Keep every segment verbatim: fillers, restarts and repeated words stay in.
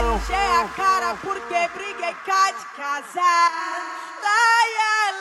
encher a cara porque briguei cá de casar. Laia,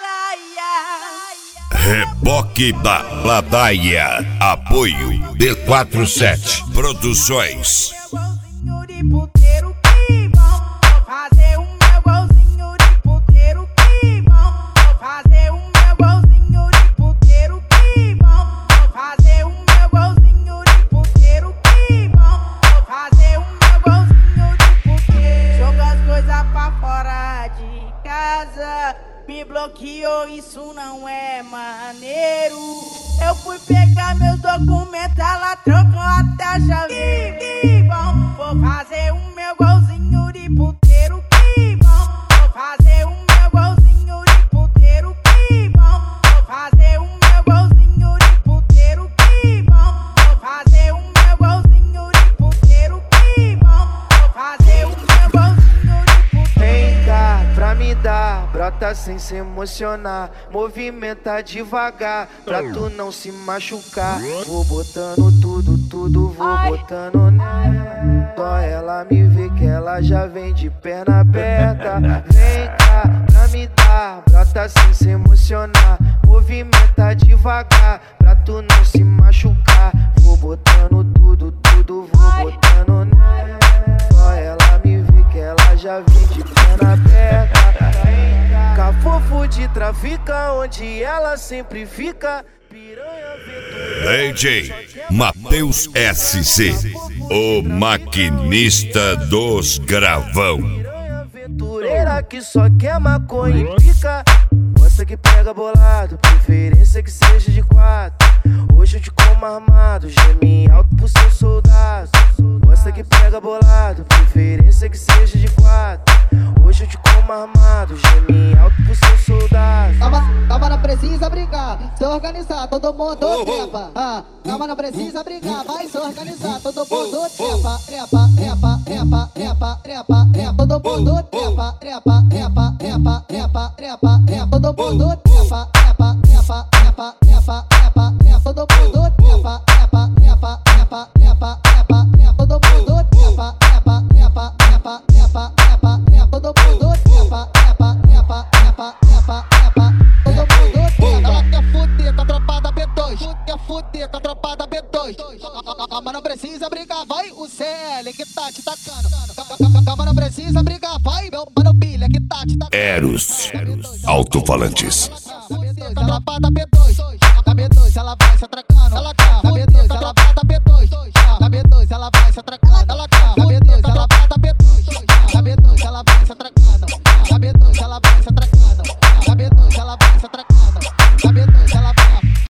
laia. Reboque da Ladaia. Apoio D quarenta e sete Produções. Golzinho de puteiro, que bom. Vou fazer o meu golzinho de puteiro, que bom. Vou fazer o meu golzinho de puteiro, que bom. Vou fazer o meu golzinho de puteiro, que bom. Vou fazer o meu golzinho de puteiro. Joga as coisas pra fora de casa. Me bloqueou, isso não é maneiro. Eu fui pegar meus documentos, ela trocou até a chave. Que bom, vou fazer o meu golzinho de puteiro. Que bom, vou fazer o meu golzinho de puteiro. Que bom, vou fazer o meu golzinho de puteiro. Que bom, vou fazer o meu golzinho de puteiro. Que bom, vou fazer o meu golzinho de puteiro. Vem cá pra me dar, brota sem se emocionar, movimenta devagar, pra tu não se machucar. Vou botando tudo, tudo, vou botando nela. Só ela me vê que ela já vem de perna aberta. Vem cá pra me dar, brota sem se emocionar, movimenta devagar, pra tu não se machucar. Vou botando tudo, tudo, vou botando nela. Só ela me vê que ela já vem de perna aberta. Cafofo de trafica, onde ela sempre fica. Piranha D J Matheus S C, o maquinista dos gravão. Piranha aventureira que só quer maconha e pica. Gosta que pega bolado, preferência que seja de quatro. Hoje eu te como armado, geme alto pro seu soldado. Gosta que pega bolado, preferência que seja de quatro. Hoje eu te como armado, geme alto pro seu soldado. Calma, calma, não precisa brigar, se organizar, todo mundo trepa. Ah, calma, não precisa brigar, vai se organizar, todo mundo trepa. Trepa, trepa, trepa, trepa, trepa, trepa, todo mundo trepa. Trepa, trepa, trepa, trepa, trepa, trepa, todo mundo trepa. Trepa, trepa, trepa, trepa, trepa, trepa, todo mundo trepa. Trepa, trepa, trepa, trepa, trepa, trepa, todo mundo trepa. Trepa, trepa, trepa, trepa, trepa, trepa, todo mundo trepa. Trepa, trepa, trepa, trepa, trepa, todo mundo trepa. Ela quer fuder com a tropa da B dois, quer fuder com a tropa da B dois. Calma, não precisa brigar, vai o C L que tá te tacando. Calma, não precisa brigar, vai meu mano Bilha que tá te tacando. Eros Alto-falantes. A tropa da B dois, a B dois ela vai se atracar.